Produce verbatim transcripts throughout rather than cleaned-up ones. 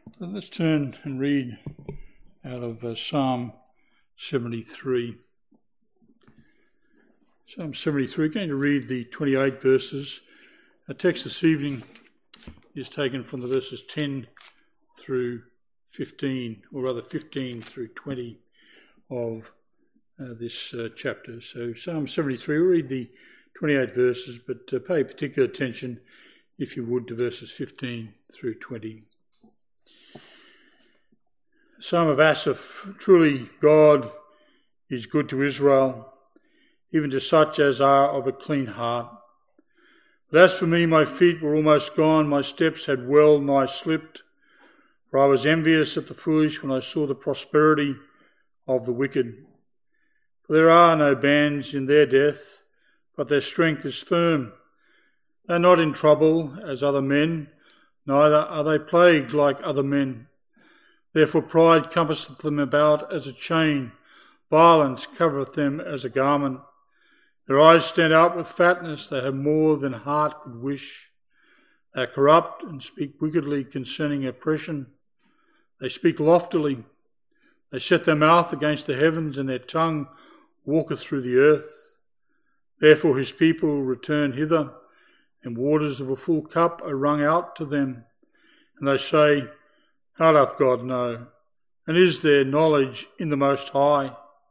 Let's turn and read out of uh, Psalm seventy-three. Psalm seventy-three, we're going to read the twenty-eight verses. Our text this evening is taken from the verses ten through fifteen, or rather fifteen through twenty of uh, this uh, chapter. So Psalm seventy-three, we'll read the twenty-eight verses, but uh, pay particular attention, if you would, to verses fifteen through twenty. Psalm of Asaph. Truly God is good to Israel, even to such as are of a clean heart. But as for me, my feet were almost gone, my steps had well nigh slipped. For I was envious at the foolish when I saw the prosperity of the wicked. For there are no bands in their death, but their strength is firm. They are not in trouble as other men, neither are they plagued like other men. Therefore pride compasseth them about as a chain, violence covereth them as a garment. Their eyes stand out with fatness, they have more than heart could wish. They are corrupt and speak wickedly concerning oppression. They speak loftily. They set their mouth against the heavens, and their tongue walketh through the earth. Therefore his people return hither, and waters of a full cup are wrung out to them. And they say, how doth God know? And is there knowledge in the Most High?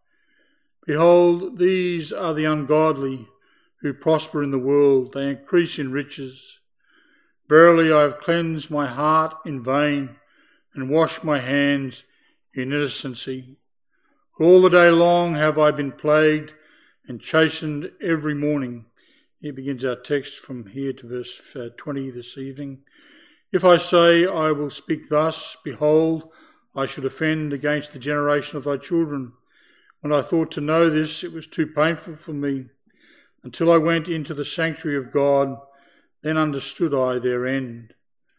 Behold, these are the ungodly who prosper in the world. They increase in riches. Verily I have cleansed my heart in vain, and washed my hands in innocency. For all the day long have I been plagued and chastened every morning. Here begins our text from here to verse twenty this evening. If I say, I will speak thus, behold, I should offend against the generation of thy children. When I thought to know this, it was too painful for me. Until I went into the sanctuary of God, then understood I their end.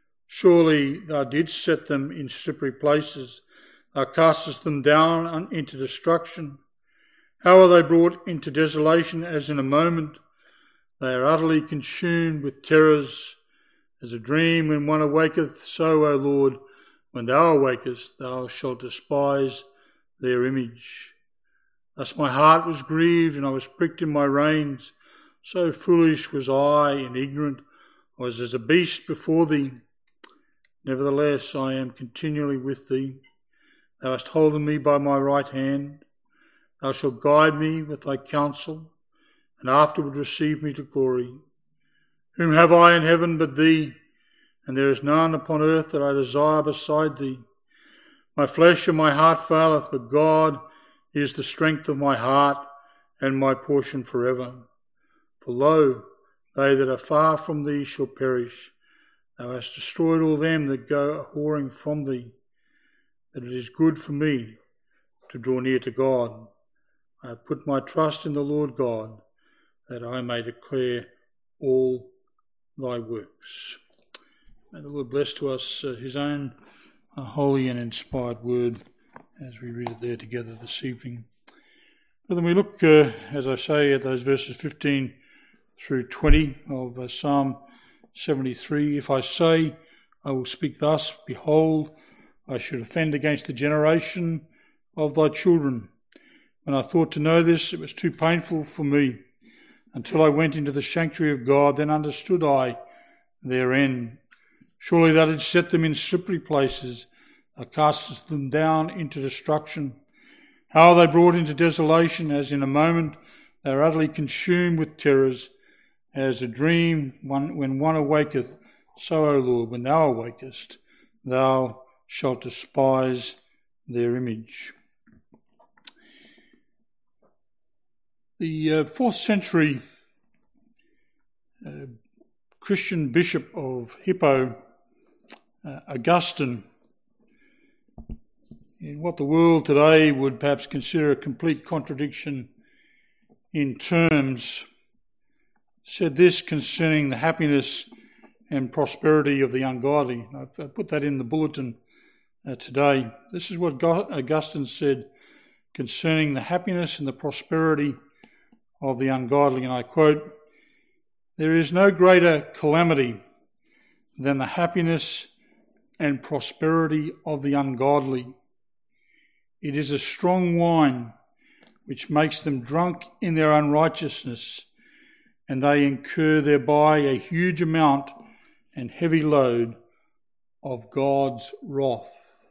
Surely thou didst set them in slippery places. Thou castest them down into destruction. How are they brought into desolation as in a moment? They are utterly consumed with terrors. As a dream when one awaketh, so, O Lord, when thou awakest, thou shalt despise their image. Thus my heart was grieved, and I was pricked in my reins. So foolish was I and ignorant. I was as a beast before thee. Nevertheless, I am continually with thee. Thou hast holden me by my right hand. Thou shalt guide me with thy counsel, and afterward receive me to glory. Whom have I in heaven but thee? And there is none upon earth that I desire beside thee. My flesh and my heart faileth, but God is the strength of my heart and my portion forever. For lo, they that are far from thee shall perish. Thou hast destroyed all them that go a-whoring from thee. That it is good for me to draw near to God. I have put my trust in the Lord God, that I may declare all thy works. May the Lord bless to us uh, his own uh, holy and inspired word as we read it there together this evening. But then we look, uh, as I say, at those verses fifteen through twenty of uh, Psalm seventy-three. If I say, I will speak thus, behold, I should offend against the generation of thy children. When I thought to know this, it was too painful for me. Until I went into the sanctuary of God, then understood I their end. Surely thou didst set them in slippery places, thou castest them down into destruction. How are they brought into desolation, as in a moment they are utterly consumed with terrors, as a dream when one awaketh, so, O Lord, when thou awakest, thou shalt despise their image. The uh, fourth century uh, Christian bishop of Hippo, uh, Augustine, in what the world today would perhaps consider a complete contradiction in terms, said this concerning the happiness and prosperity of the ungodly. I've put that in the bulletin uh, today. This is what Augustine said concerning the happiness and the prosperity of the ungodly, and I quote, "There is no greater calamity than the happiness and prosperity of the ungodly. It is a strong wine which makes them drunk in their unrighteousness, and they incur thereby a huge amount and heavy load of God's wrath.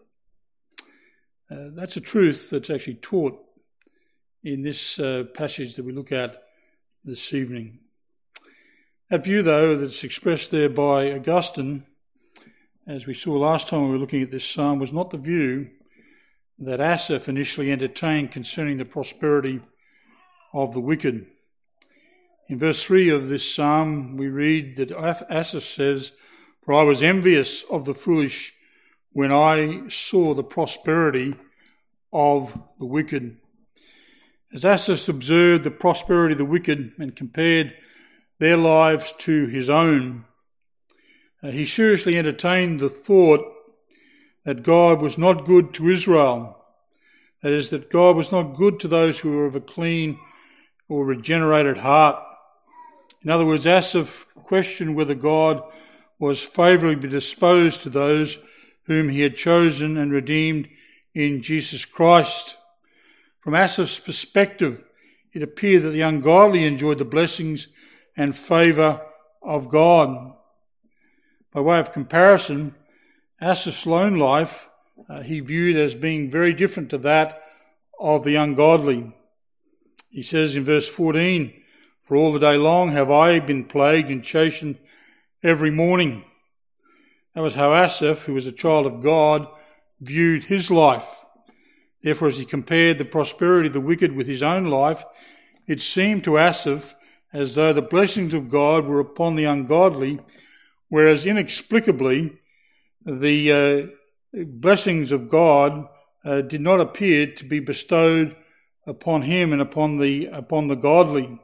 Uh, that's a truth that's actually taught in this uh, passage that we look at this evening. That view, though, that's expressed there by Augustine, as we saw last time we were looking at this psalm, was not the view that Asaph initially entertained concerning the prosperity of the wicked. In verse three of this psalm, we read that Asaph says, "For I was envious of the foolish when I saw the prosperity of the wicked." As Asaph observed the prosperity of the wicked and compared their lives to his own, uh, he seriously entertained the thought that God was not good to Israel. That is, that God was not good to those who were of a clean or regenerated heart. In other words, Asaph questioned whether God was favourably disposed to those whom he had chosen and redeemed in Jesus Christ. From Asaph's perspective, it appeared that the ungodly enjoyed the blessings and favour of God. By way of comparison, Asaph's lone life uh, he viewed as being very different to that of the ungodly. He says in verse fourteen, "For all the day long have I been plagued and chastened every morning." That was how Asaph, who was a child of God, viewed his life. Therefore, as he compared the prosperity of the wicked with his own life, it seemed to Asaph as though the blessings of God were upon the ungodly, whereas inexplicably the uh, blessings of God uh, did not appear to be bestowed upon him and upon the upon the godly.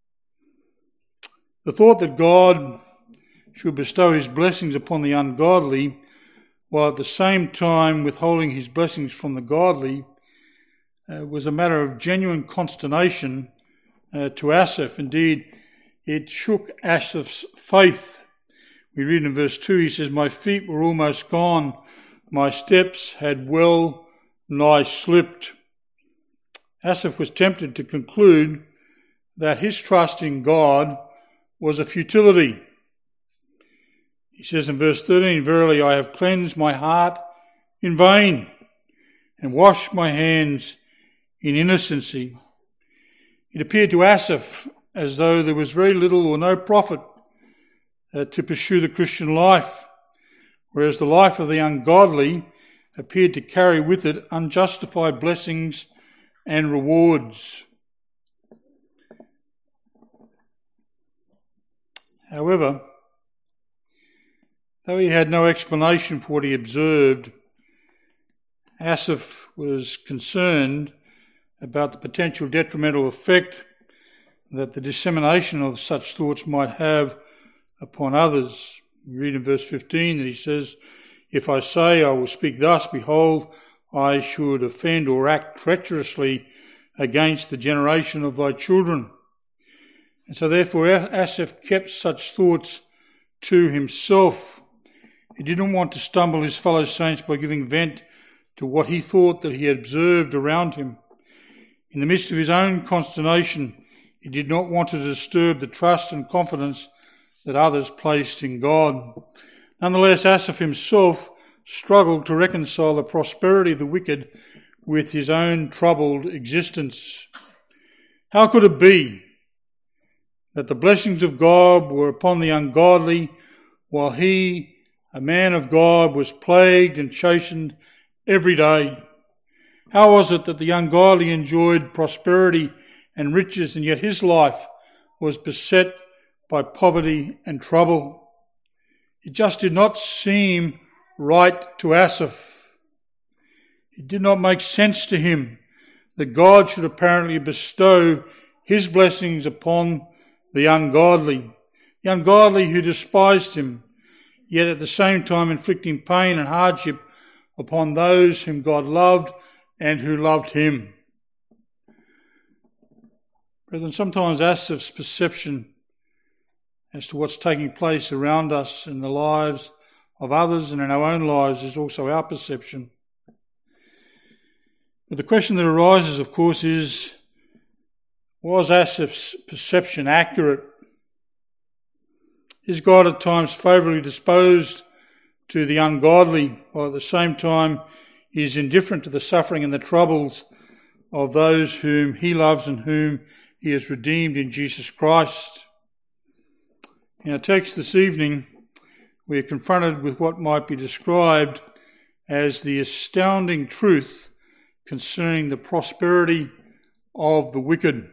The thought that God should bestow his blessings upon the ungodly, while at the same time withholding his blessings from the godly, uh, was a matter of genuine consternation uh, to Asaph. Indeed, it shook Asaph's faith. We read in verse two, he says, "My feet were almost gone, my steps had well nigh slipped." Asaph was tempted to conclude that his trust in God was a futility. He says in verse thirteen, "Verily I have cleansed my heart in vain and washed my hands in innocency." It appeared to Asaph as though there was very little or no profit uh, to pursue the Christian life, whereas the life of the ungodly appeared to carry with it unjustified blessings and rewards. However, though he had no explanation for what he observed, Asaph was concerned about the potential detrimental effect that the dissemination of such thoughts might have upon others. We read in verse fifteen that he says, "If I say I will speak thus, behold, I should offend or act treacherously against the generation of thy children." And so therefore Asaph kept such thoughts to himself. He didn't want to stumble his fellow saints by giving vent to what he thought that he had observed around him. In the midst of his own consternation, he did not want to disturb the trust and confidence that others placed in God. Nonetheless, Asaph himself struggled to reconcile the prosperity of the wicked with his own troubled existence. How could it be that the blessings of God were upon the ungodly, while he, a man of God, was plagued and chastened every day? How was it that the ungodly enjoyed prosperity and riches, and yet his life was beset by poverty and trouble? It just did not seem right to Asaph. It did not make sense to him that God should apparently bestow his blessings upon the ungodly, the ungodly who despised him, yet at the same time inflicting pain and hardship upon those whom God loved and who loved him. Brethren, sometimes Asaph's perception as to what's taking place around us in the lives of others and in our own lives is also our perception. But the question that arises, of course, is, was Asaph's perception accurate? Is God at times favourably disposed to the ungodly, while at the same time he is indifferent to the suffering and the troubles of those whom he loves and whom he has redeemed in Jesus Christ? In our text this evening, we are confronted with what might be described as the astounding truth concerning the prosperity of the wicked.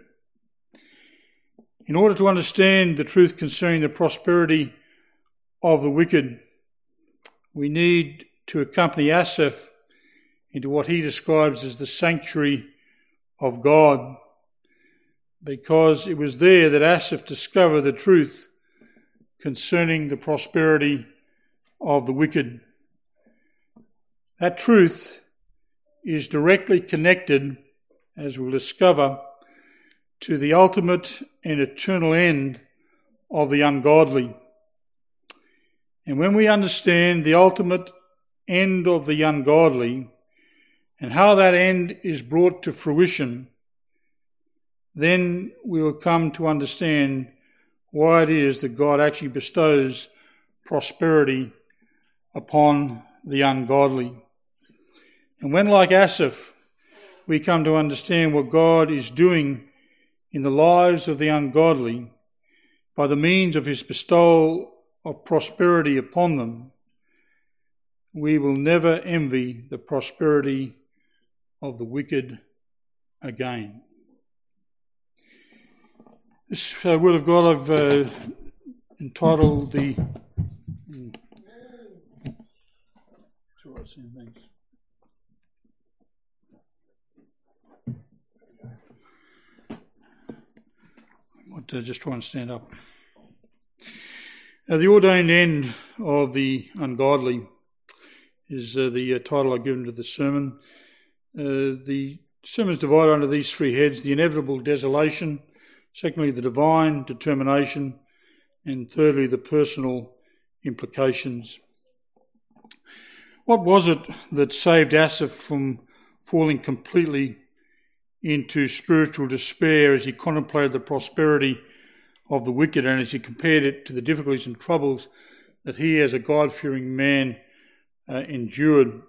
In order to understand the truth concerning the prosperity of the wicked, we need to accompany Asaph into what he describes as the sanctuary of God, because it was there that Asaph discovered the truth concerning the prosperity of the wicked. That truth is directly connected, as we'll discover, to the ultimate and eternal end of the ungodly. And when we understand the ultimate end of the ungodly and how that end is brought to fruition, then we will come to understand why it is that God actually bestows prosperity upon the ungodly. And when, like Asaph, we come to understand what God is doing in the lives of the ungodly by the means of his bestowal of prosperity upon them, we will never envy the prosperity of the wicked again. This uh, word of God I've uh, entitled the... Hmm. It's all right, Sam, thanks. I might uh, just try and stand up. Uh, the ordained end of the ungodly is uh, the uh, title I've given to the sermon. Uh, the sermon is divided under these three heads: the inevitable desolation, secondly, the divine determination, and thirdly, the personal implications. What was it that saved Asaph from falling completely into spiritual despair as he contemplated the prosperity of the wicked and as he compared it to the difficulties and troubles that he as a God-fearing man uh, endured?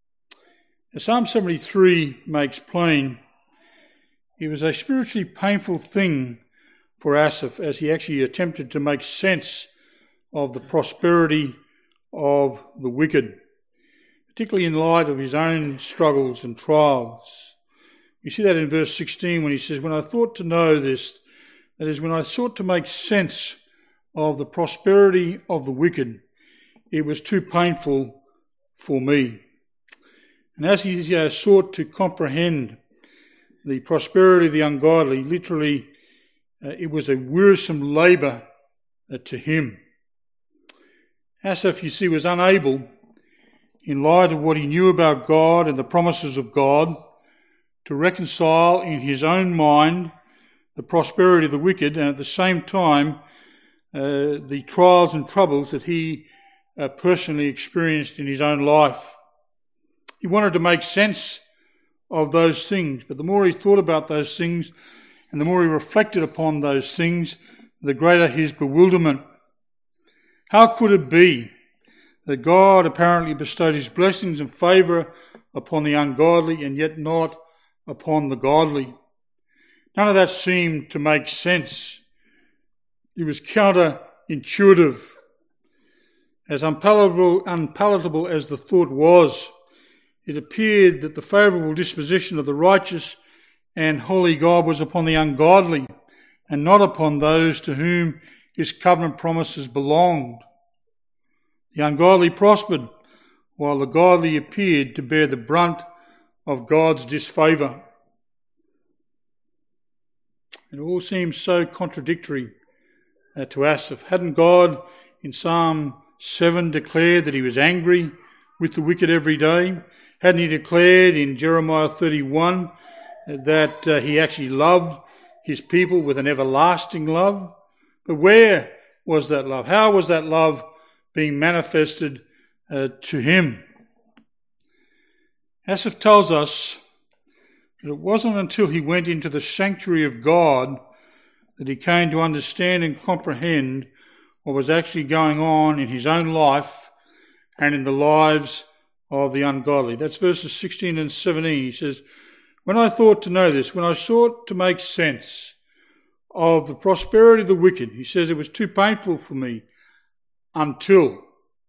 As Psalm seventy-three makes plain, it was a spiritually painful thing for Asaph as he actually attempted to make sense of the prosperity of the wicked, particularly in light of his own struggles and trials. You see that in verse sixteen when he says, "When I thought to know this," that is, when I sought to make sense of the prosperity of the wicked, it was too painful for me. And as he uh, sought to comprehend the prosperity of the ungodly, literally, uh, it was a wearisome labour uh, to him. Asaph, you see, was unable, in light of what he knew about God and the promises of God, to reconcile in his own mind the prosperity of the wicked and at the same time uh, the trials and troubles that he uh, personally experienced in his own life. He wanted to make sense of those things, but the more he thought about those things and the more he reflected upon those things, the greater his bewilderment. How could it be that God apparently bestowed his blessings and favour upon the ungodly and yet not upon the godly? None of that seemed to make sense. It was counterintuitive. As unpalatable, unpalatable as the thought was, it appeared that the favourable disposition of the righteous and holy God was upon the ungodly and not upon those to whom his covenant promises belonged. The ungodly prospered, while the godly appeared to bear the brunt of God's disfavour. It all seems so contradictory uh, to Asaph. Hadn't God in Psalm seven declared that he was angry with the wicked every day? Hadn't he declared in Jeremiah thirty-one that uh, he actually loved his people with an everlasting love? But where was that love? How was that love being manifested uh, to him. Asaph tells us that it wasn't until he went into the sanctuary of God that he came to understand and comprehend what was actually going on in his own life and in the lives of the ungodly. That's verses sixteen and seventeen. He says, when I thought to know this, when I sought to make sense of the prosperity of the wicked, he says it was too painful for me until,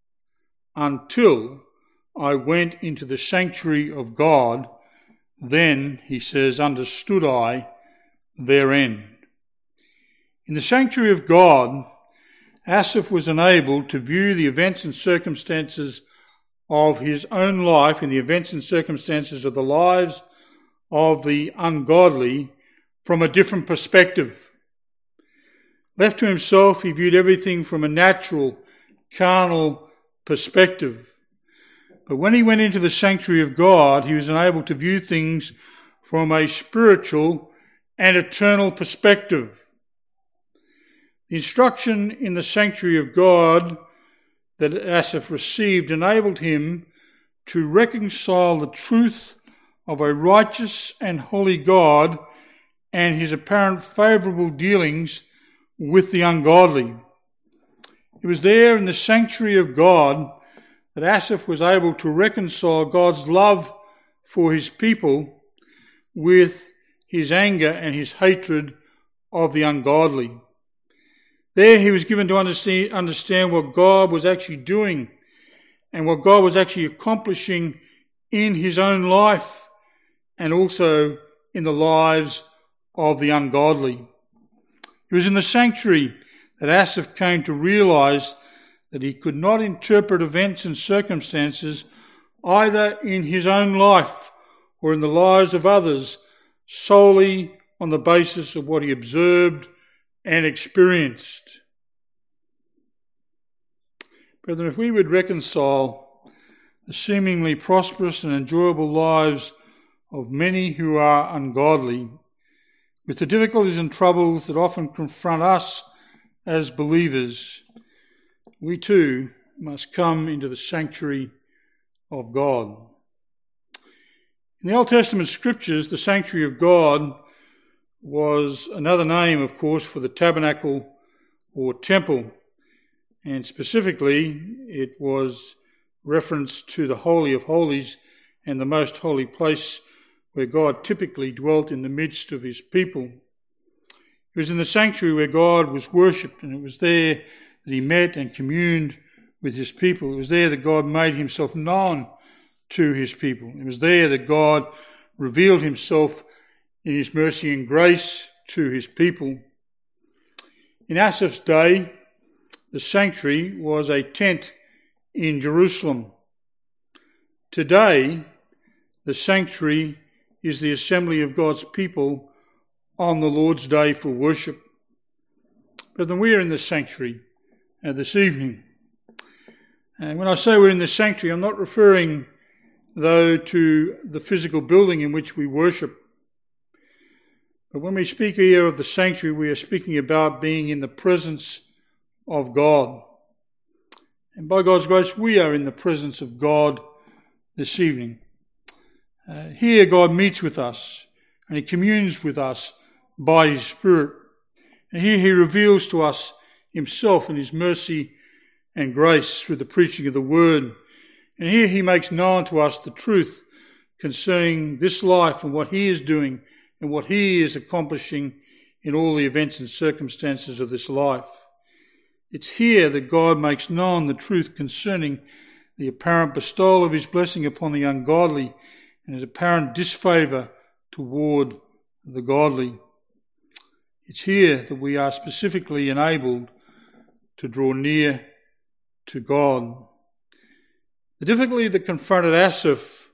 until I went into the sanctuary of God. Then, he says, understood I their end. In the sanctuary of God, Asaph was enabled to view the events and circumstances of his own life and the events and circumstances of the lives of the ungodly from a different perspective. Left to himself, he viewed everything from a natural, carnal perspective. But when he went into the sanctuary of God, he was enabled to view things from a spiritual and eternal perspective. The instruction in the sanctuary of God that Asaph received enabled him to reconcile the truth of a righteous and holy God and his apparent favourable dealings with the ungodly. It was there in the sanctuary of God that Asaph was able to reconcile God's love for his people with his anger and his hatred of the ungodly. There he was given to understand what God was actually doing and what God was actually accomplishing in his own life and also in the lives of the ungodly. It was in the sanctuary that Asaph came to realise that he could not interpret events and circumstances either in his own life or in the lives of others solely on the basis of what he observed and experienced. Brethren, if we would reconcile the seemingly prosperous and enjoyable lives of many who are ungodly with the difficulties and troubles that often confront us as believers, we too must come into the sanctuary of God. In the Old Testament scriptures, the sanctuary of God was another name, of course, for the tabernacle or temple. And specifically, it was reference to the Holy of Holies and the most holy place where God typically dwelt in the midst of his people. It was in the sanctuary where God was worshipped, and it was there that he met and communed with his people. It was there that God made himself known to his people. It was there that God revealed himself in his mercy and grace to his people. In Asaph's day, the sanctuary was a tent in Jerusalem. Today, the sanctuary is the assembly of God's people on the Lord's day for worship. But then we are in the sanctuary uh, this evening. And when I say we're in the sanctuary, I'm not referring, though, to the physical building in which we worship. But when we speak here of the sanctuary, we are speaking about being in the presence of God. And by God's grace, we are in the presence of God this evening. Uh, here God meets with us and he communes with us by his Spirit. And here he reveals to us himself and his mercy and grace through the preaching of the word. And here he makes known to us the truth concerning this life and what he is doing and what he is accomplishing in all the events and circumstances of this life. It's here that God makes known the truth concerning the apparent bestowal of his blessing upon the ungodly and his apparent disfavour toward the godly. It's here that we are specifically enabled to draw near to God. The difficulty that confronted Asaph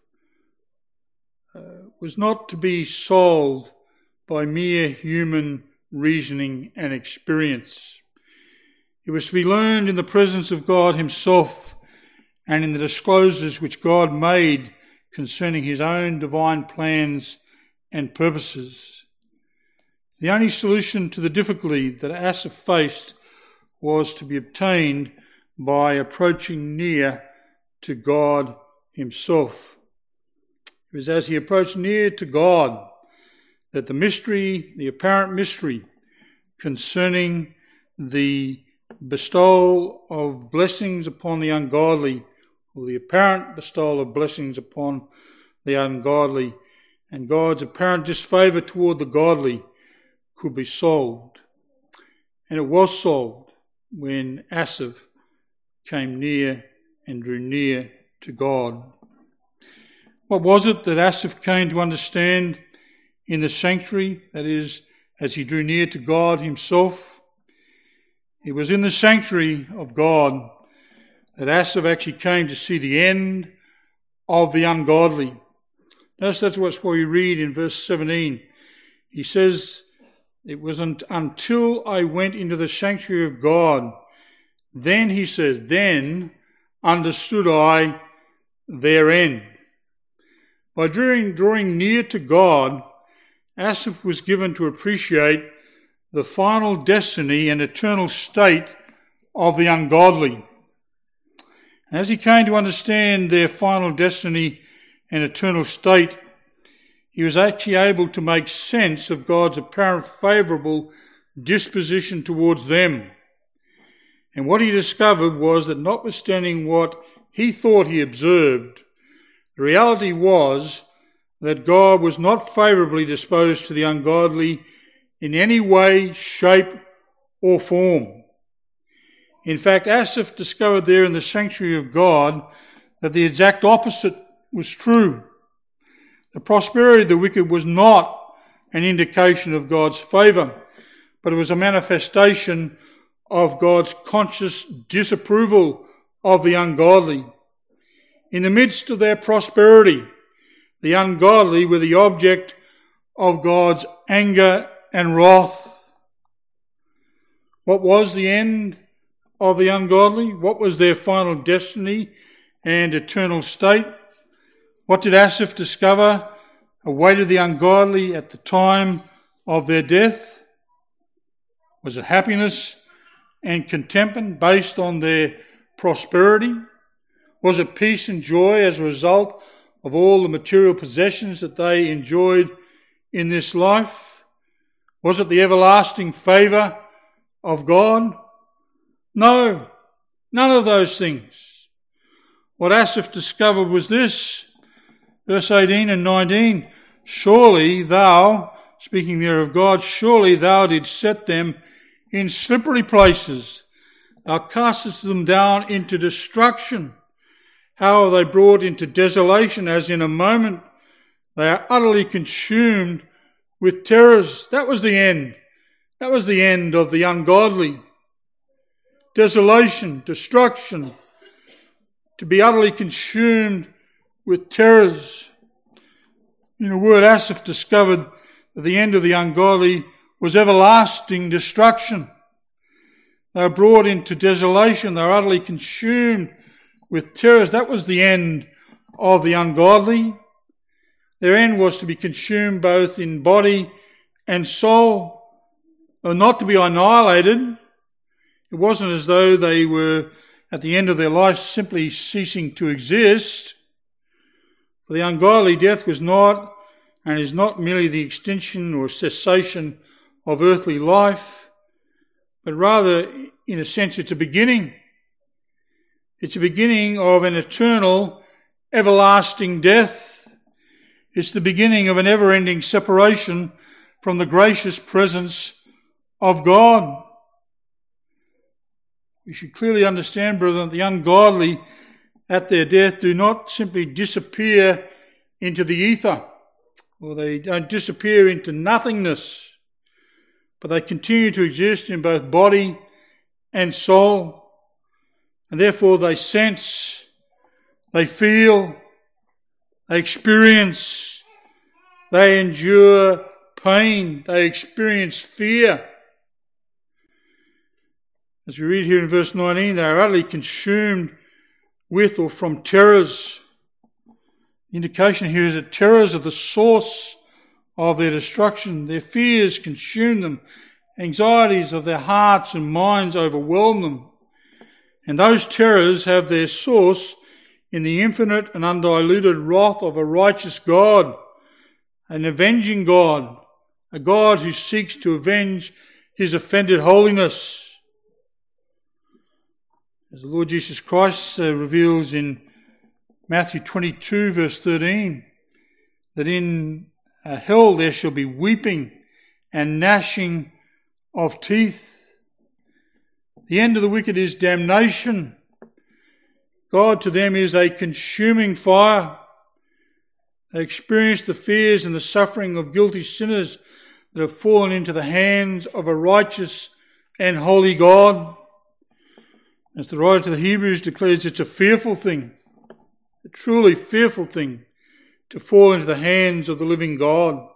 uh, was not to be solved by mere human reasoning and experience. It was to be learned in the presence of God himself and in the disclosures which God made concerning his own divine plans and purposes. The only solution to the difficulty that Asaph faced was to be obtained by approaching near to God himself. It was as he approached near to God that the mystery, the apparent mystery concerning the bestowal of blessings upon the ungodly, or the apparent bestowal of blessings upon the ungodly, and God's apparent disfavour toward the godly could be solved. And it was solved when Asaph came near and drew near to God. What was it that Asaph came to understand in the sanctuary, that is, as he drew near to God himself? It was in the sanctuary of God that Asaph actually came to see the end of the ungodly. Notice that's what we read in verse seventeen. He says, it wasn't until I went into the sanctuary of God, then, he says, then understood I their end. By drawing, drawing near to God, Asaph was given to appreciate the final destiny and eternal state of the ungodly. As he came to understand their final destiny and eternal state, he was actually able to make sense of God's apparent favourable disposition towards them. And what he discovered was that notwithstanding what he thought he observed, the reality was that God was not favourably disposed to the ungodly in any way, shape or form. In fact, Asaph discovered there in the sanctuary of God that the exact opposite was true. The prosperity of the wicked was not an indication of God's favour, but it was a manifestation of God's conscious disapproval of the ungodly. In the midst of their prosperity, the ungodly were the object of God's anger and wrath. What was the end of the ungodly? What was their final destiny and eternal state? What did Asaph discover awaited the ungodly at the time of their death? Was it happiness and contentment based on their prosperity? Was it peace and joy as a result of all the material possessions that they enjoyed in this life? Was it the everlasting favour of God? No, none of those things. What Asaph discovered was this, verse eighteen and nineteen, surely thou, speaking there of God, surely thou didst set them in slippery places. Thou castest them down into destruction. How are they brought into desolation as in a moment? They are utterly consumed with terrors. That was the end. That was the end of the ungodly. Desolation, destruction, to be utterly consumed with terrors. In a word, Asaph discovered that the end of the ungodly was everlasting destruction. They were brought into desolation. They were utterly consumed with terrors. That was the end of the ungodly. Their end was to be consumed both in body and soul, or not to be annihilated. It wasn't as though they were at the end of their life simply ceasing to exist. For the ungodly, death was not and is not merely the extinction or cessation of earthly life, but rather, in a sense, it's a beginning. It's a beginning of an eternal, everlasting death. It's the beginning of an ever-ending separation from the gracious presence of God. We should clearly understand, brethren, that the ungodly at their death do not simply disappear into the ether, or they don't disappear into nothingness, but they continue to exist in both body and soul. And therefore they sense, they feel, they experience, they endure pain, they experience fear. As we read here in verse nineteen, they are utterly consumed with or from terrors. The indication here is that terrors are the source of their destruction. Their fears consume them. Anxieties of their hearts and minds overwhelm them. And those terrors have their source in the infinite and undiluted wrath of a righteous God, an avenging God, a God who seeks to avenge his offended holiness. As the Lord Jesus Christ uh, reveals in Matthew twenty-two, verse thirteen, that in uh, hell there shall be weeping and gnashing of teeth. The end of the wicked is damnation. God to them is a consuming fire. They experience the fears and the suffering of guilty sinners that have fallen into the hands of a righteous and holy God. As the writer to the Hebrews declares, it's a fearful thing, a truly fearful thing, to fall into the hands of the living God.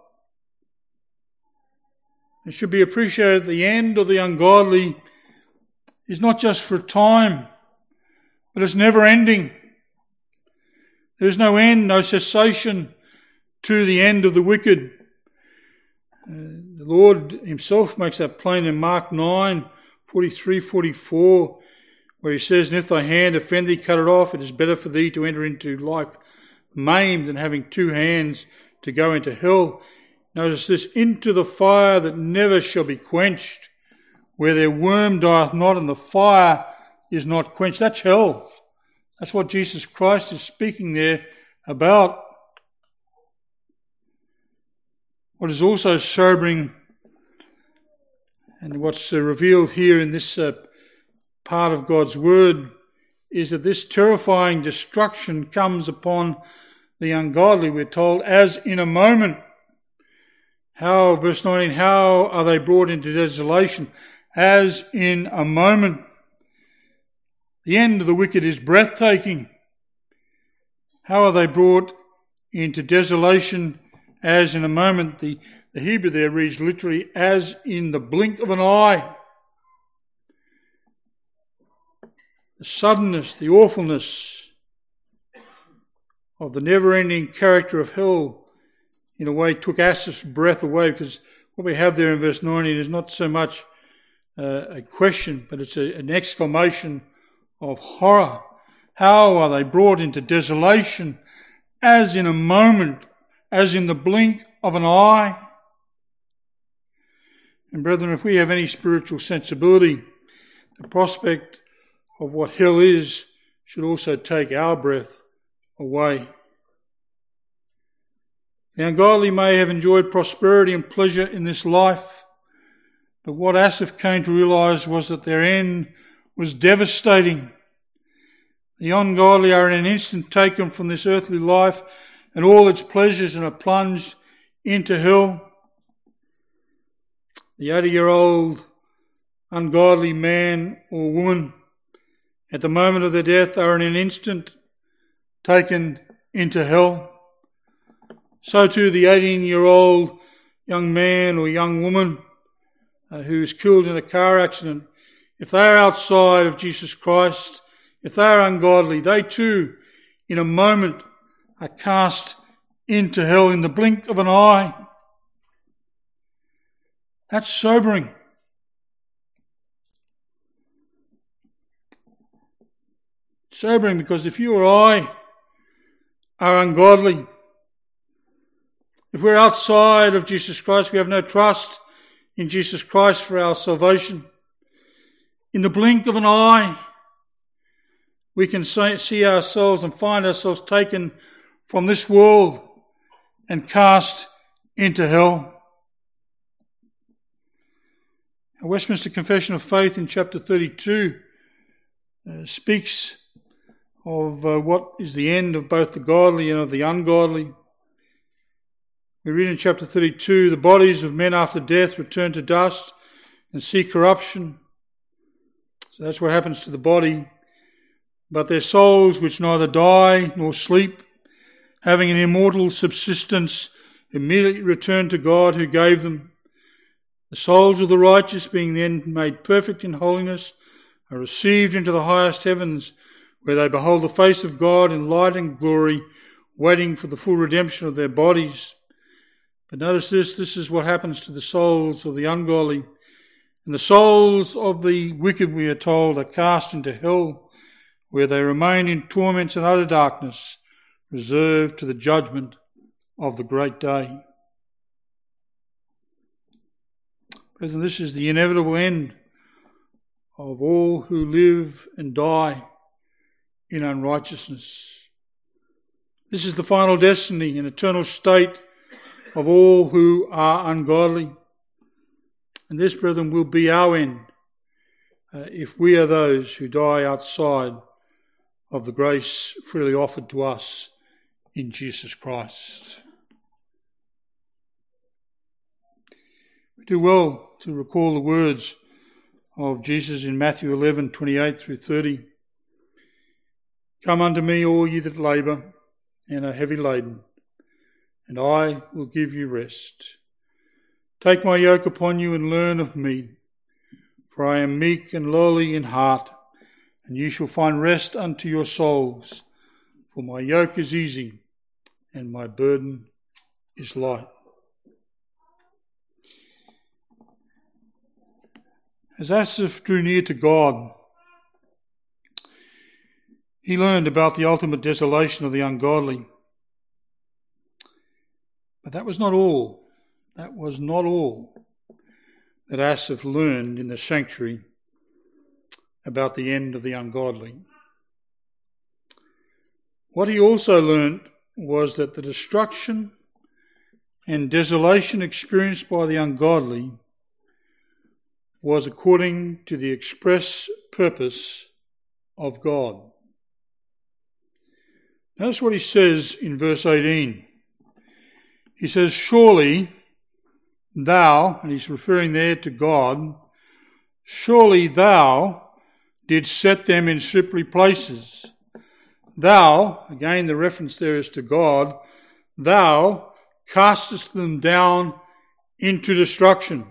It should be appreciated that the end of the ungodly is not just for a time, but it's never ending. There is no end, no cessation to the end of the wicked. Uh, the Lord himself makes that plain in Mark nine, forty-three, forty-four, where he says, "And if thy hand offend thee, cut it off. It is better for thee to enter into life maimed than having two hands to go into hell." Notice this, "into the fire that never shall be quenched, where their worm dieth not and the fire is not quenched." That's hell. That's what Jesus Christ is speaking there about. What is also sobering, and what's uh, revealed here in this uh, part of God's word, is that this terrifying destruction comes upon the ungodly, we're told, as in a moment. How, verse nineteen, how are they brought into desolation? As in a moment. The end of the wicked is breathtaking. How are they brought into desolation? As in a moment. The, the Hebrew there reads literally, as in the blink of an eye. The suddenness, the awfulness of the never-ending character of hell, in a way, took Asaph's breath away, because what we have there in verse nineteen is not so much uh, a question, but it's a, an exclamation of horror. How are they brought into desolation, as in a moment, as in the blink of an eye? And brethren, if we have any spiritual sensibility, the prospect of what hell is should also take our breath away. The ungodly may have enjoyed prosperity and pleasure in this life, but what Asaph came to realize was that their end was devastating. The ungodly are in an instant taken from this earthly life and all its pleasures and are plunged into hell. The eighty-year-old ungodly man or woman, at the moment of their death, are in an instant taken into hell. So too the eighteen-year-old young man or young woman uh, who is killed in a car accident, if they are outside of Jesus Christ, if they are ungodly, they too, in a moment, are cast into hell in the blink of an eye. That's sobering. Sobering, because if you or I are ungodly, if we're outside of Jesus Christ, we have no trust in Jesus Christ for our salvation, in the blink of an eye, we can see ourselves and find ourselves taken from this world and cast into hell. Our Westminster Confession of Faith in chapter thirty-two uh, speaks of uh, what is the end of both the godly and of the ungodly. We read in chapter thirty-two, "The bodies of men after death return to dust and see corruption." So that's what happens to the body. "But their souls, which neither die nor sleep, having an immortal subsistence, immediately return to God who gave them. The souls of the righteous, being then made perfect in holiness, are received into the highest heavens, where they behold the face of God in light and glory, waiting for the full redemption of their bodies." But notice this, this is what happens to the souls of the ungodly. "And the souls of the wicked," we are told, "are cast into hell, where they remain in torments and utter darkness, reserved to the judgment of the great day. Brethren, this is the inevitable end of all who live and die in unrighteousness. This is the final destiny and eternal state of all who are ungodly. And this, brethren, will be our end uh, if we are those who die outside of the grace freely offered to us in Jesus Christ. We do well to recall the words of Jesus in Matthew eleven, twenty-eight through thirty. Come unto me, all ye that labour and are heavy laden, and I will give you rest. Take my yoke upon you and learn of me, for I am meek and lowly in heart, and you shall find rest unto your souls. For my yoke is easy and my burden is light. As Asaph drew near to God, he learned about the ultimate desolation of the ungodly. But that was not all. That was not all that Asaph learned in the sanctuary about the end of the ungodly. What he also learned was that the destruction and desolation experienced by the ungodly was according to the express purpose of God. Notice what he says in verse eighteen. He says, surely thou, and he's referring there to God, surely thou didst set them in slippery places. Thou, again the reference there is to God, thou castest them down into destruction.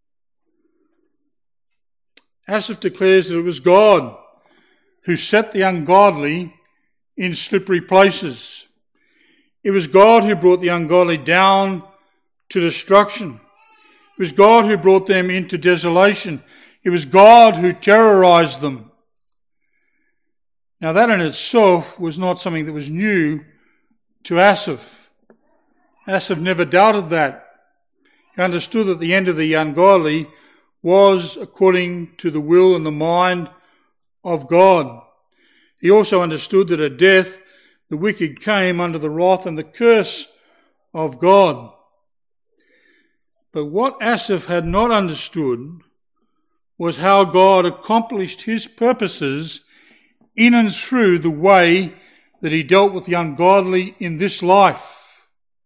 Asaph declares that it was God who set the ungodly in slippery places. It was God who brought the ungodly down to destruction. It was God who brought them into desolation. It was God who terrorized them. Now that in itself was not something that was new to Asaph. Asaph never doubted that. He understood that the end of the ungodly was according to the will and the mind of God. He also understood that at death the wicked came under the wrath and the curse of God. But what Asaph had not understood was how God accomplished his purposes in and through the way that he dealt with the ungodly in this life.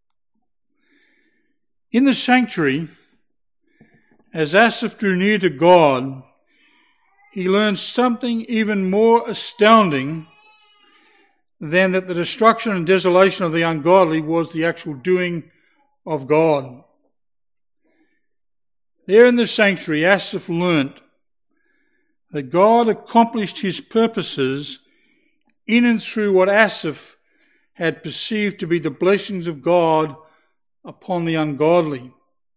In the sanctuary, as Asaph drew near to God, he learned something even more astounding than that the destruction and desolation of the ungodly was the actual doing of God. There in the sanctuary, Asaph learnt that God accomplished his purposes in and through what Asaph had perceived to be the blessings of God upon the ungodly.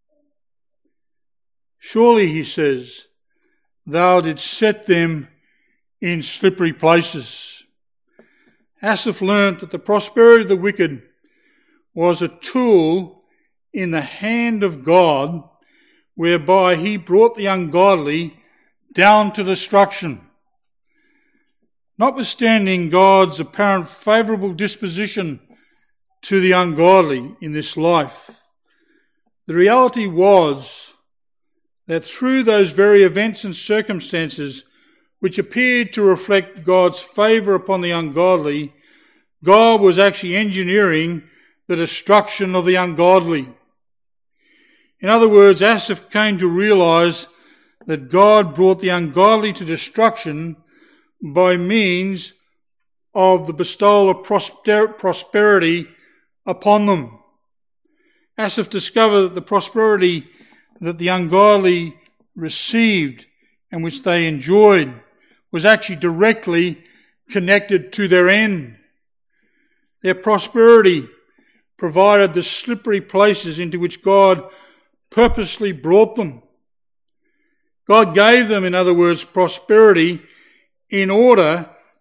Surely, he says, thou didst set them in slippery places. Asaph learnt that the prosperity of the wicked was a tool in the hand of God, whereby he brought the ungodly down to destruction. Notwithstanding God's apparent favourable disposition to the ungodly in this life, the reality was that through those very events and circumstances which appeared to reflect God's favour upon the ungodly, God was actually engineering the destruction of the ungodly. In other words, Asaph came to realise that God brought the ungodly to destruction by means of the bestowal of prosper- prosperity upon them. Asaph discovered that the prosperity that the ungodly received and which they enjoyed was actually directly connected to their end. Their prosperity provided the slippery places into which God purposely brought them. God gave them, in other words, prosperity in order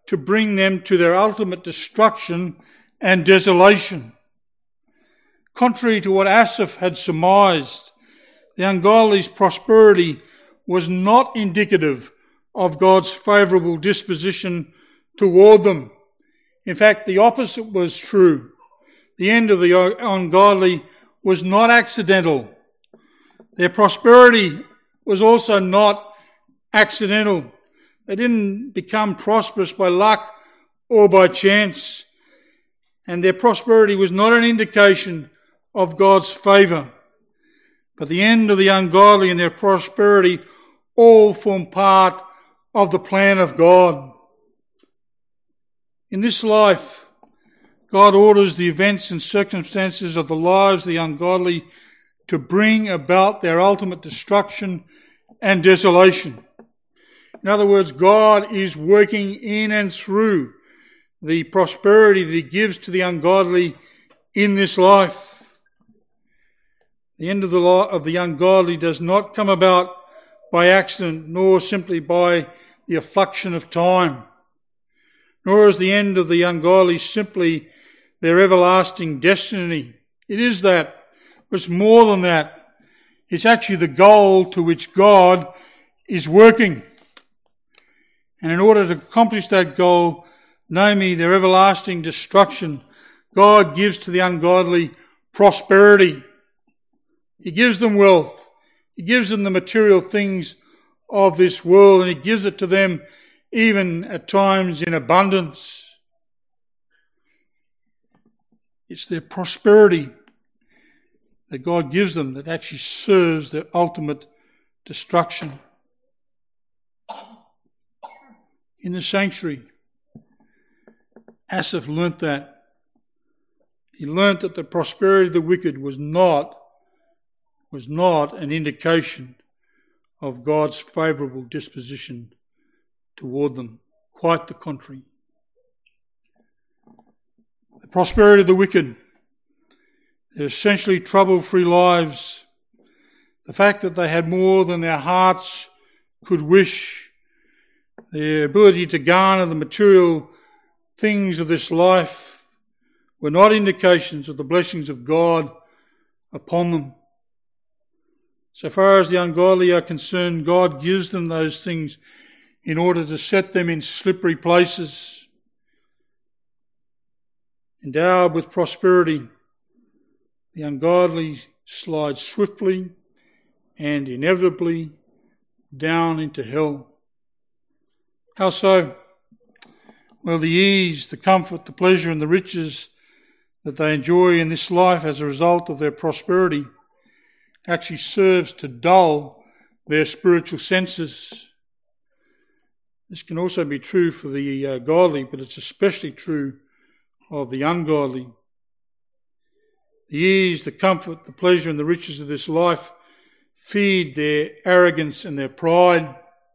to bring them to their ultimate destruction and desolation. Contrary to what Asaph had surmised, the ungodly's prosperity was not indicative of God's favourable disposition toward them. In fact, the opposite was true. The end of the ungodly was not accidental. Their prosperity was also not accidental. They didn't become prosperous by luck or by chance. And their prosperity was not an indication of God's favour. But the end of the ungodly and their prosperity all form part of the plan of God. In this life, God orders the events and circumstances of the lives of the ungodly to bring about their ultimate destruction and desolation. In other words, God is working in and through the prosperity that he gives to the ungodly in this life. The end of the law of the ungodly does not come about by accident, nor simply by the affliction of time, nor is the end of the ungodly simply their everlasting destiny. It is that, but it's more than that. It's actually the goal to which God is working. And in order to accomplish that goal, namely their everlasting destruction, God gives to the ungodly prosperity. He gives them wealth. He gives them the material things of this world, and he gives it to them even at times in abundance. It's their prosperity that God gives them that actually serves their ultimate destruction. In the sanctuary, Asaph learnt that. He learnt that the prosperity of the wicked was not, was not an indication of God's favourable disposition toward them. Quite the contrary. The prosperity of the wicked, their essentially trouble-free lives, the fact that they had more than their hearts could wish, their ability to garner the material things of this life were not indications of the blessings of God upon them. So far as the ungodly are concerned, God gives them those things in order to set them in slippery places. Endowed with prosperity, the ungodly slide swiftly and inevitably down into hell. How so? Well, the ease, the comfort, the pleasure and the riches that they enjoy in this life as a result of their prosperity actually serves to dull their spiritual senses. This can also be true for the uh, godly, but it's especially true of the ungodly. The ease, the comfort, the pleasure and the riches of this life feed their arrogance and their pride.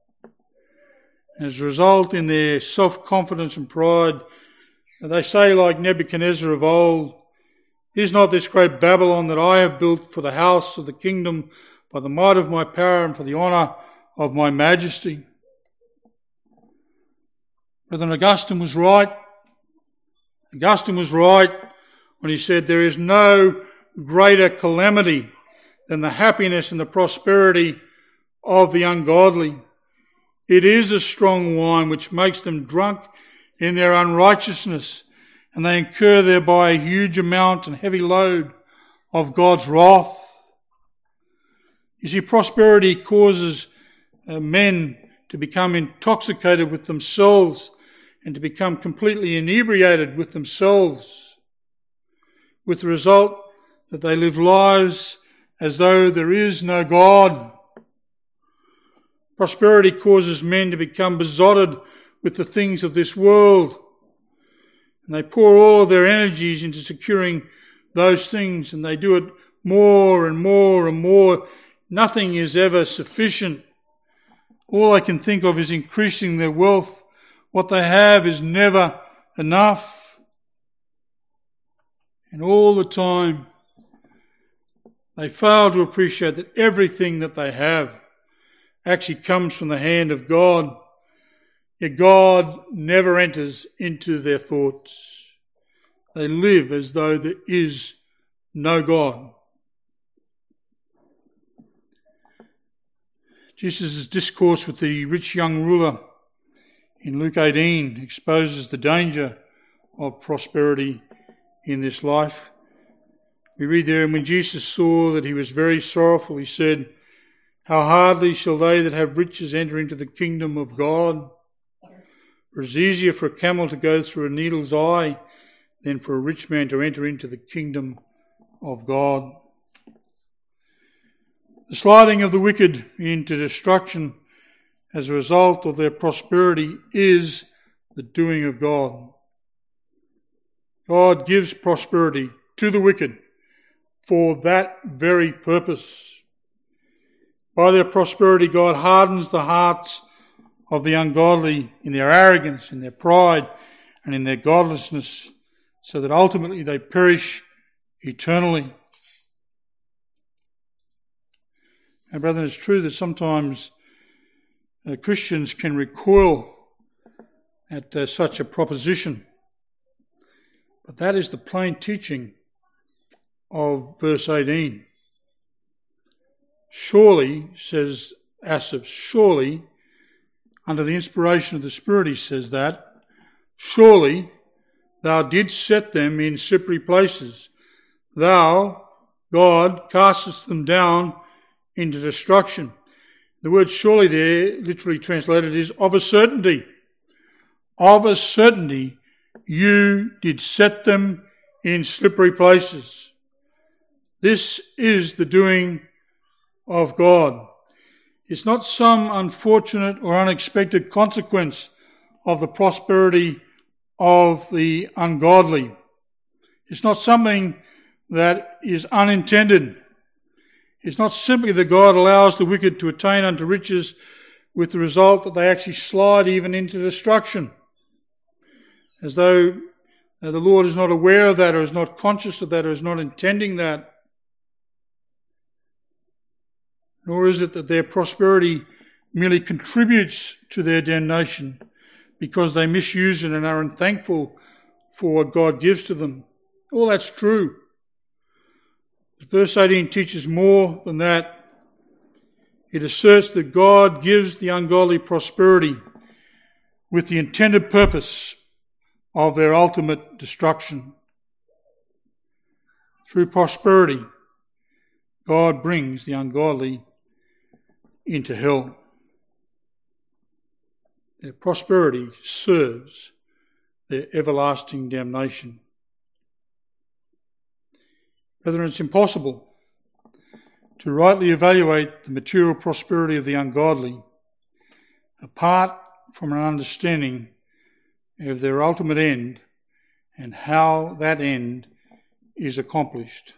As a result, in their self-confidence and pride, they say like Nebuchadnezzar of old, "Is not this great Babylon that I have built for the house of the kingdom by the might of my power and for the honour of my majesty?" Brother Augustine was right. Augustine was right when he said there is no greater calamity than the happiness and the prosperity of the ungodly. It is a strong wine which makes them drunk in their unrighteousness, and they incur thereby a huge amount and heavy load of God's wrath. You see, prosperity causes uh, men to become intoxicated with themselves and to become completely inebriated with themselves, with the result that they live lives as though there is no God. Prosperity causes men to become besotted with the things of this world, and they pour all of their energies into securing those things, and they do it more and more and more. Nothing is ever sufficient. All I can think of is increasing their wealth. What they have is never enough. And all the time, they fail to appreciate that everything that they have actually comes from the hand of God. Yet God never enters into their thoughts. They live as though there is no God. Jesus' discourse with the rich young ruler in Luke eighteen exposes the danger of prosperity in this life. We read there, and when Jesus saw that he was very sorrowful, he said, "How hardly shall they that have riches enter into the kingdom of God? For it is easier for a camel to go through a needle's eye than for a rich man to enter into the kingdom of God." The sliding of the wicked into destruction as a result of their prosperity is the doing of God. God gives prosperity to the wicked for that very purpose. By their prosperity, God hardens the hearts of the ungodly in their arrogance, in their pride, and in their godlessness, so that ultimately they perish eternally. And brethren, it's true that sometimes uh, Christians can recoil at uh, such a proposition. But that is the plain teaching of verse eighteen. Surely, says Asaph, surely, under the inspiration of the Spirit he says that, surely thou didst set them in slippery places. Thou, God, castest them down into destruction. The word surely there, literally translated, is of a certainty. Of a certainty, you did set them in slippery places. This is the doing of God. It's not some unfortunate or unexpected consequence of the prosperity of the ungodly. It's not something that is unintended. It's not simply that God allows the wicked to attain unto riches with the result that they actually slide even into destruction, as though the Lord is not aware of that, or is not conscious of that, or is not intending that. Nor is it that their prosperity merely contributes to their damnation because they misuse it and are unthankful for what God gives to them. All that's true. Verse eighteen teaches more than that. It asserts that God gives the ungodly prosperity with the intended purpose of their ultimate destruction. Through prosperity, God brings the ungodly into hell. Their prosperity serves their everlasting damnation. Brethren, it's impossible to rightly evaluate the material prosperity of the ungodly apart from an understanding of their ultimate end and how that end is accomplished.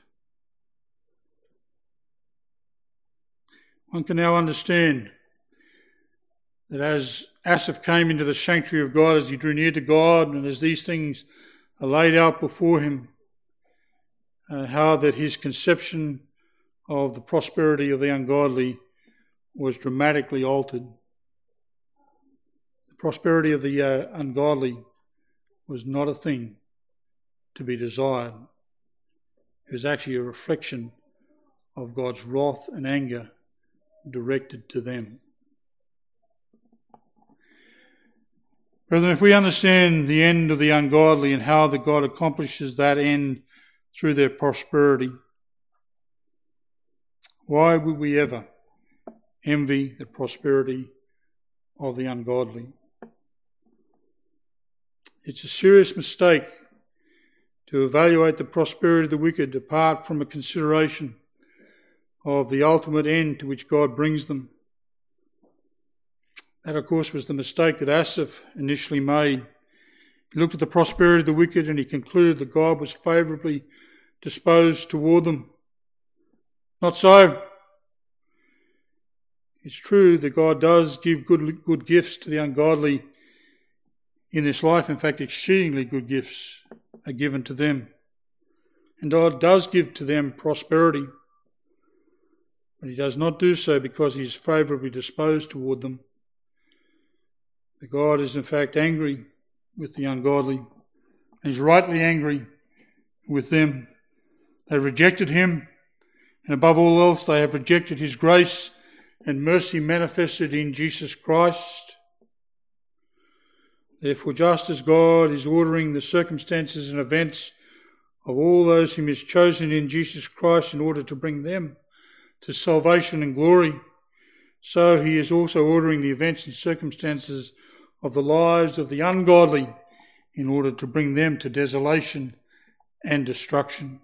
One can now understand that as Asaph came into the sanctuary of God, as he drew near to God, and as these things are laid out before him, Uh, how that his conception of the prosperity of the ungodly was dramatically altered. The prosperity of the uh, ungodly was not a thing to be desired. It was actually a reflection of God's wrath and anger directed to them. Brethren, if we understand the end of the ungodly and how that God accomplishes that end through their prosperity, why would we ever envy the prosperity of the ungodly? It's a serious mistake to evaluate the prosperity of the wicked apart from a consideration of the ultimate end to which God brings them. That, of course, was the mistake that Asaph initially made. He looked at the prosperity of the wicked and he concluded that God was favourably disposed toward them. Not so. It's true that God does give good, good gifts to the ungodly in this life. In fact, exceedingly good gifts are given to them. And God does give to them prosperity. But he does not do so because he is favourably disposed toward them. But God is in fact angry with the ungodly, and is rightly angry with them. They rejected him, and above all else they have rejected his grace and mercy manifested in Jesus Christ. Therefore, just as God is ordering the circumstances and events of all those whom he has chosen in Jesus Christ in order to bring them to salvation and glory, so he is also ordering the events and circumstances of the lives of the ungodly in order to bring them to desolation and destruction.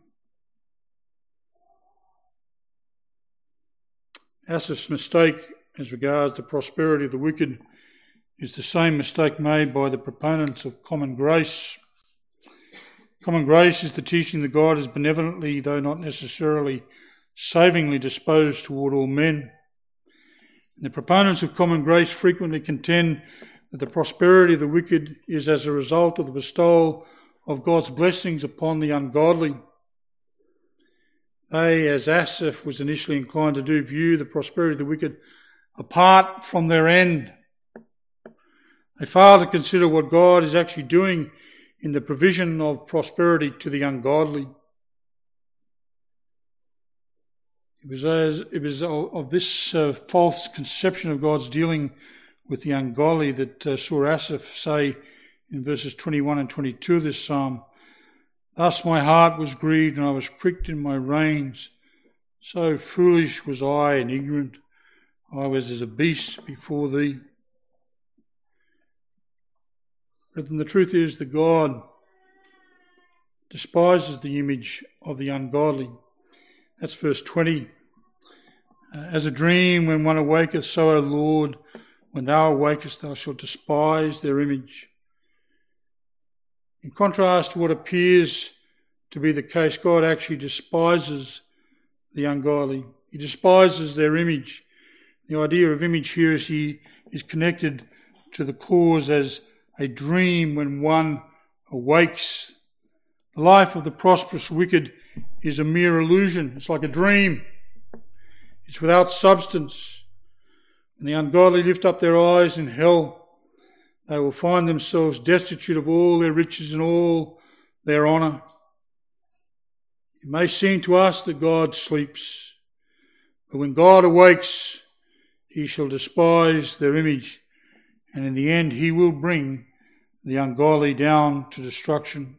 Asaph's mistake as regards the prosperity of the wicked is the same mistake made by the proponents of common grace. Common grace is the teaching that God is benevolently, though not necessarily savingly, disposed toward all men. And the proponents of common grace frequently contend that the prosperity of the wicked is as a result of the bestowal of God's blessings upon the ungodly. They, as Asaph was initially inclined to do, view the prosperity of the wicked apart from their end. They fail to consider what God is actually doing in the provision of prosperity to the ungodly. It was, as, it was of this uh, false conception of God's dealing with the ungodly that uh, saw Asaph say in verses twenty-one and twenty-two of this psalm, "Thus my heart was grieved and I was pricked in my reins. So foolish was I and ignorant. I was as a beast before thee." Brethren, the truth is that God despises the image of the ungodly. That's verse twenty. Uh, As a dream when one awaketh, so, O Lord, when thou awakest, thou shalt despise their image. In contrast to what appears to be the case, God actually despises the ungodly. He despises their image. The idea of image here is he is connected to the clause as a dream when one awakes. The life of the prosperous wicked is a mere illusion. It's like a dream. It's without substance. When the ungodly lift up their eyes in hell, they will find themselves destitute of all their riches and all their honour. It may seem to us that God sleeps, but when God awakes, he shall despise their image, and in the end he will bring the ungodly down to destruction.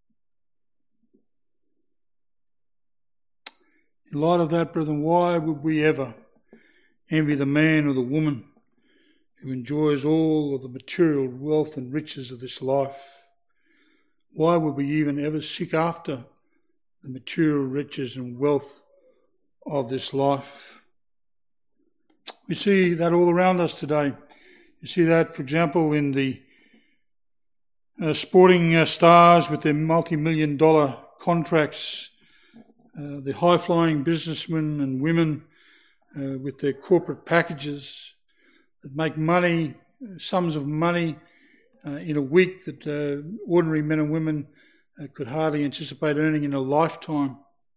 In light of that, brethren, why would we ever envy the man or the woman who enjoys all of the material wealth and riches of this life? Why would we even ever seek after the material riches and wealth of this life? We see that all around us today. You see that, for example, in the Uh, sporting uh, stars with their multi-million dollar contracts, uh, the high-flying businessmen and women uh, with their corporate packages that make money, sums of money uh, in a week that uh, ordinary men and women uh, could hardly anticipate earning in a lifetime.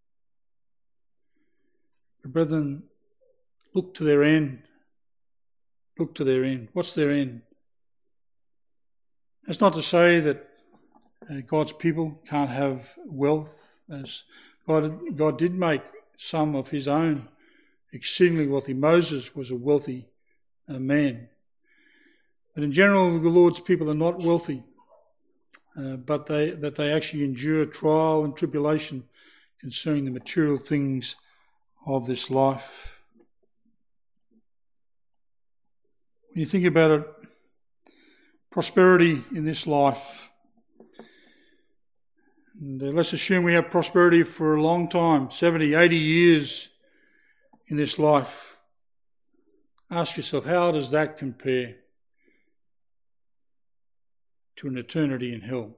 But brethren, look to their end. Look to their end. What's their end? That's not to say that uh, God's people can't have wealth, as God, God did make some of his own exceedingly wealthy. Moses was a wealthy uh, man. But in general, the Lord's people are not wealthy, uh, but they that they actually endure trial and tribulation concerning the material things of this life. When you think about it, prosperity in this life, and uh, let's assume we have prosperity for a long time, seventy, eighty years in this life. Ask yourself, how does that compare to an eternity in hell?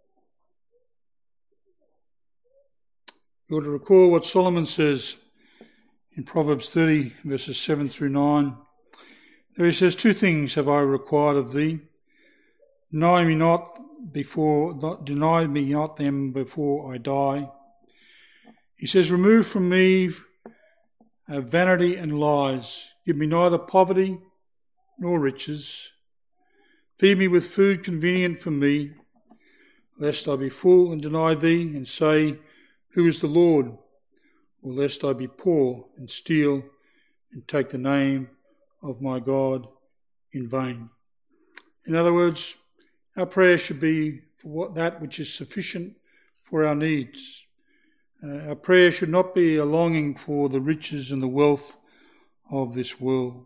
You ought to recall what Solomon says in Proverbs thirty, verses seven through nine. There he says, "Two things have I required of thee. Deny me not before, deny me not them before I die." He says, "Remove from me uh, vanity and lies. Give me neither poverty nor riches. Feed me with food convenient for me, lest I be full and deny thee and say, Who is the Lord? Or lest I be poor and steal and take the name of my God in vain. In other words, our prayer should be for what, that which is sufficient for our needs. Uh, our prayer should not be a longing for the riches and the wealth of this world.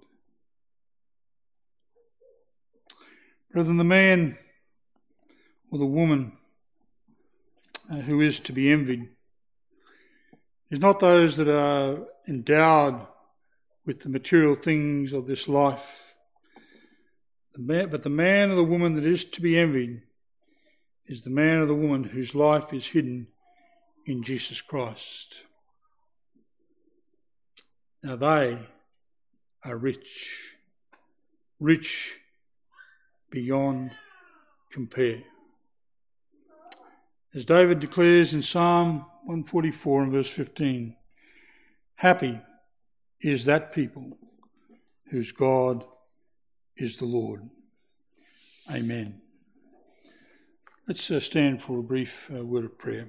Brethren, the man or the woman uh, who is to be envied is not those that are endowed with the material things of this life. The man, but the man or the woman that is to be envied is the man or the woman whose life is hidden in Jesus Christ. Now they are rich, rich beyond compare. As David declares in Psalm one forty-four and verse fifteen, happy is that people whose God is the Lord. Amen. Let's uh, stand for a brief uh, word of prayer.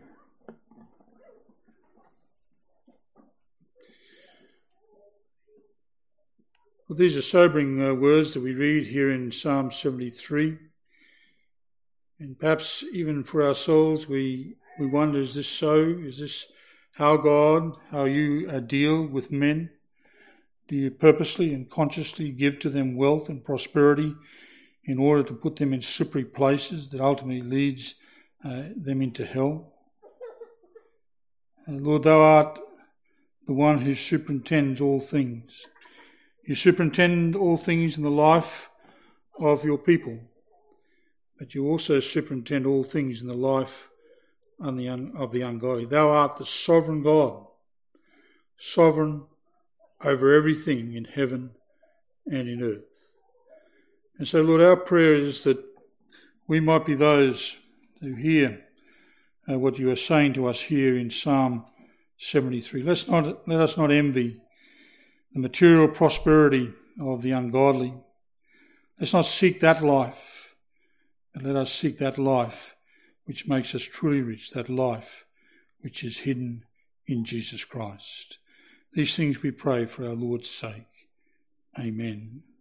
Well, these are sobering uh, words that we read here in Psalm seventy-three. And perhaps even for our souls, we, we wonder, is this so? Is this how God, how you uh, deal with men? Do you purposely and consciously give to them wealth and prosperity in order to put them in slippery places that ultimately leads uh, them into hell? Uh, Lord, thou art the one who superintends all things. You superintend all things in the life of your people, but you also superintend all things in the life of the, un- of the ungodly. Thou art the sovereign God, sovereign over everything in heaven and in earth. And so, Lord, our prayer is that we might be those who hear uh, what you are saying to us here in Psalm seventy-three. Let's not, let us not envy the material prosperity of the ungodly. Let's not seek that life, but let us seek that life which makes us truly rich, that life which is hidden in Jesus Christ. These things we pray for our Lord's sake. Amen.